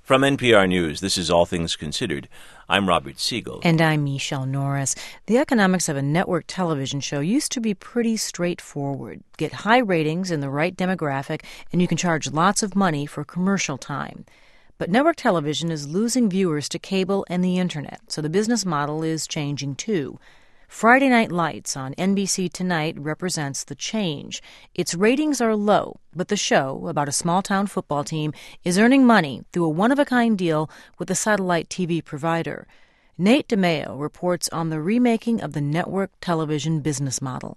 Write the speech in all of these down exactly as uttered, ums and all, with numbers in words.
From N P R News, this is All Things Considered. I'm Robert Siegel. And I'm Michelle Norris. The economics of a network television show used to be pretty straightforward. Get high ratings in the right demographic, and you can charge lots of money for commercial time. But network television is losing viewers to cable and the internet, so the business model is changing too. Friday Night Lights on N B C Tonight represents the change. Its ratings are low, but the show, about a small-town football team, is earning money through a one-of-a-kind deal with a satellite T V provider. Nate DeMeo reports on the remaking of the network television business model.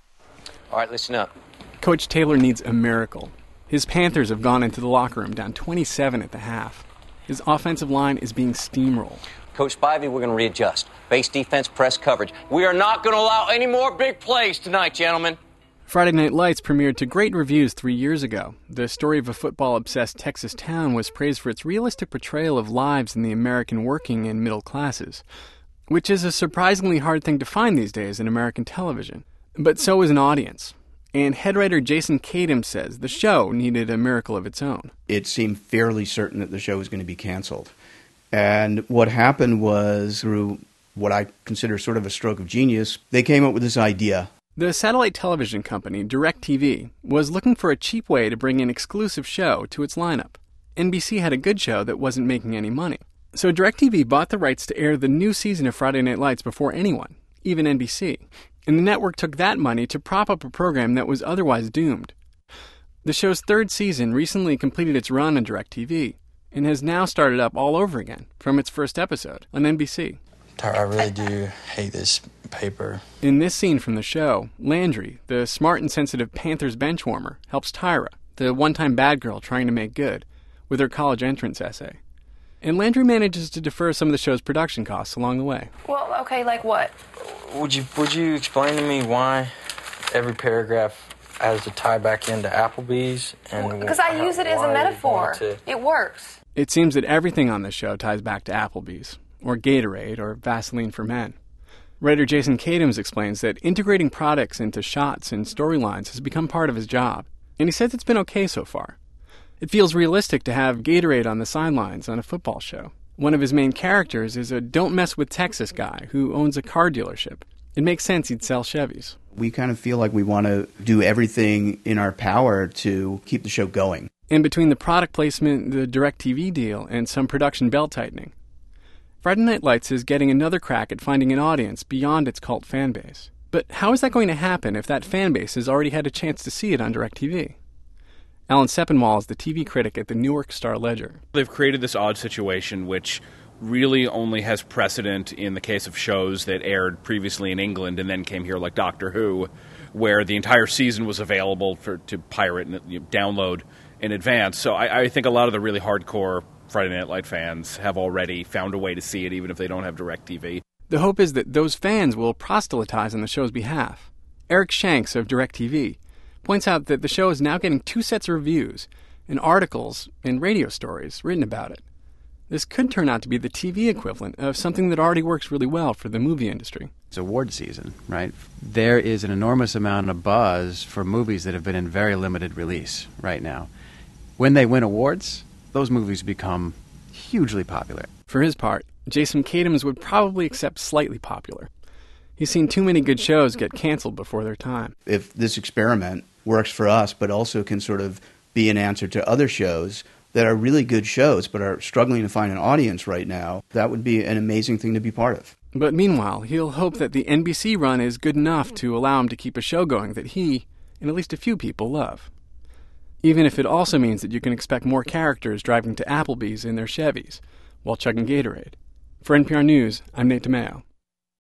All right, listen up. Coach Taylor needs a miracle. His Panthers have gone into the locker room down twenty-seven at the half. His offensive line is being steamrolled. Coach Spivey, we're going to readjust. Base defense, press coverage. We are not going to allow any more big plays tonight, gentlemen. Friday Night Lights premiered to great reviews three years ago. The story of a football-obsessed Texas town was praised for its realistic portrayal of lives in the American working and middle classes, which is a surprisingly hard thing to find these days in American television. But so is an audience. And head writer Jason Kadam says the show needed a miracle of its own. It seemed fairly certain that the show was going to be canceled. And what happened was, through what I consider sort of a stroke of genius, they came up with this idea. The satellite television company, DirecTV, was looking for a cheap way to bring an exclusive show to its lineup. N B C had a good show that wasn't making any money. So DirecTV bought the rights to air the new season of Friday Night Lights before anyone, even N B C. And the network took that money to prop up a program that was otherwise doomed. The show's third season recently completed its run on DirecTV and has now started up all over again from its first episode on N B C. Tyra, I really do hate this paper. In this scene from the show, Landry, the smart and sensitive Panthers benchwarmer, helps Tyra, the one-time bad girl trying to make good, with her college entrance essay. And Landry manages to defer some of the show's production costs along the way. Well, okay, like what? Would you would you explain to me why every paragraph has to tie back into Applebee's? And Because I use it as a metaphor. To... It works. It seems that everything on this show ties back to Applebee's, or Gatorade, or Vaseline for Men. Writer Jason Kadams explains that integrating products into shots and storylines has become part of his job, and he says it's been okay so far. It feels realistic to have Gatorade on the sidelines on a football show. One of his main characters is a don't mess with Texas guy who owns a car dealership. It makes sense he'd sell Chevys. We kind of feel like we want to do everything in our power to keep the show going. In between the product placement, the DirecTV deal, and some production belt-tightening, Friday Night Lights is getting another crack at finding an audience beyond its cult fan base. But how is that going to happen if that fan base has already had a chance to see it on DirecTV? Alan Sepinwall is the T V critic at the Newark Star-Ledger. They've created this odd situation which really only has precedent in the case of shows that aired previously in England and then came here, like Doctor Who, where the entire season was available for to pirate and you know, download in advance. So I, I think a lot of the really hardcore Friday Night Light fans have already found a way to see it, even if they don't have DirecTV. The hope is that those fans will proselytize on the show's behalf. Eric Shanks of DirecTV points out that the show is now getting two sets of reviews and articles and radio stories written about it. This could turn out to be the T V equivalent of something that already works really well for the movie industry. It's award season, right? There is an enormous amount of buzz for movies that have been in very limited release right now. When they win awards, those movies become hugely popular. For his part, Jason Kadams would probably accept slightly popular. He's seen too many good shows get canceled before their time. If this experiment works for us, but also can sort of be an answer to other shows that are really good shows but are struggling to find an audience right now, that would be an amazing thing to be part of. But meanwhile, he'll hope that the N B C run is good enough to allow him to keep a show going that he, and at least a few people, love. Even if it also means that you can expect more characters driving to Applebee's in their Chevys while chugging Gatorade. For N P R News, I'm Nate DeMeo.